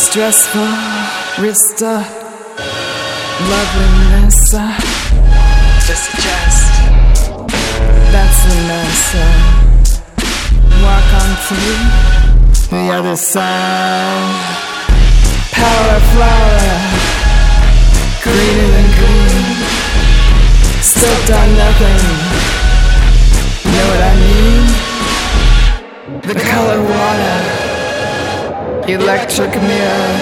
Stressful, Rista, loveliness, just a jest, that's a mess. Walk on through the other side. Power flower, greener than green, stoked on nothing, know what I mean? The color water, electric mirror,